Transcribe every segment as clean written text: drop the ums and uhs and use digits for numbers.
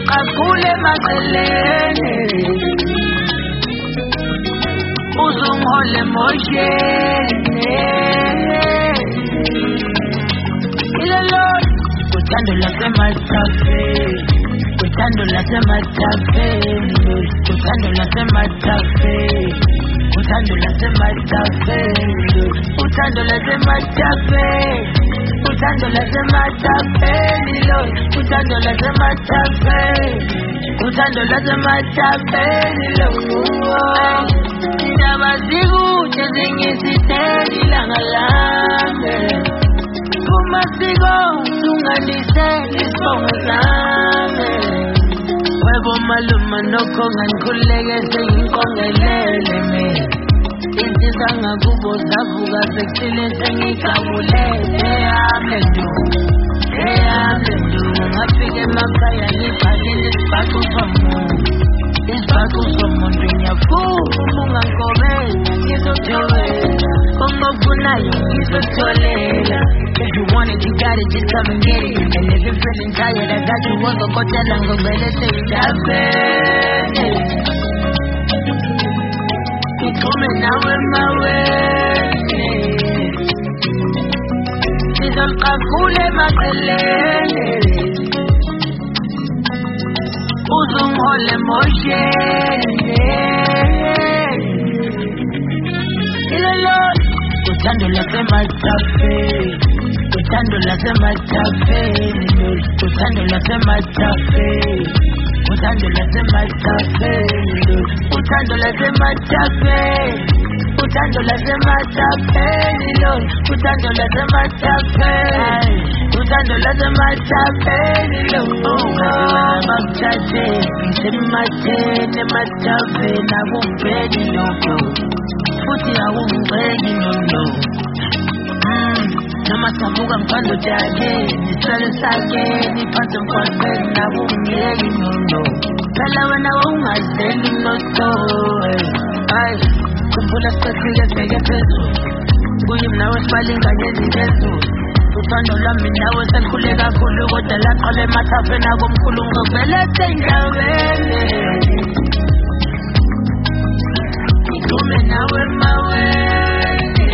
Sizolqaqule emaceleni uzungihole emosheni ilelo uthando lasematafeni uthando lasematafeni uthando lasematafeni uthando lasematafeni uthando lasematafeni uthando lasematafeni lo uthando lasematafeni uthando lasematafeni lo indaba zikude zingisiteli ilanga lami kumasiko sunganiseli isibongo sami webo maluma nokho nganikhuleke senginkongelele mina insisa ngakubo zavuka sekusile sengikabulele ehambe ndu ngafika emakhaya ngibhalile isibhaco somuntu ngiyafuna ungangikobela ngizotholela ongokufunayo ngizotholela. If you want it, you got it, just come and get it. And if you're feeling tired, I got you one go tell and go better say that keep coming now in my way. Sizolqaqule emaceleni uzungihole emosheni ilelo uthando lasematafeni uthando lasematafeni uthando lasematafeni uthando lasematafeni uthando lasematafeni uthando lasematafeni lo uthando lasematafeni uthando lasematafeni lo bakuthathe ngisematheni ematafeni akungibheki lokho futhi akungibheki no noma samuka mphando jakhe nisale sakhe niphathe mkhwazeni nakungiyeki no phela wena wawungazeli noso hayi khumbula sifike sibheke phezulu kuyimi nawe sibalinganye ezintezulu uthando lwami nawe selikhule kakhulu kodwa laqala emathafeni akomkhulu ngivele sendaweni ngikume nawe emaweni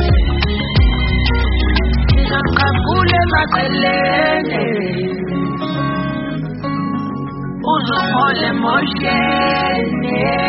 sizolqaqule emaceleni uzungihole emosheni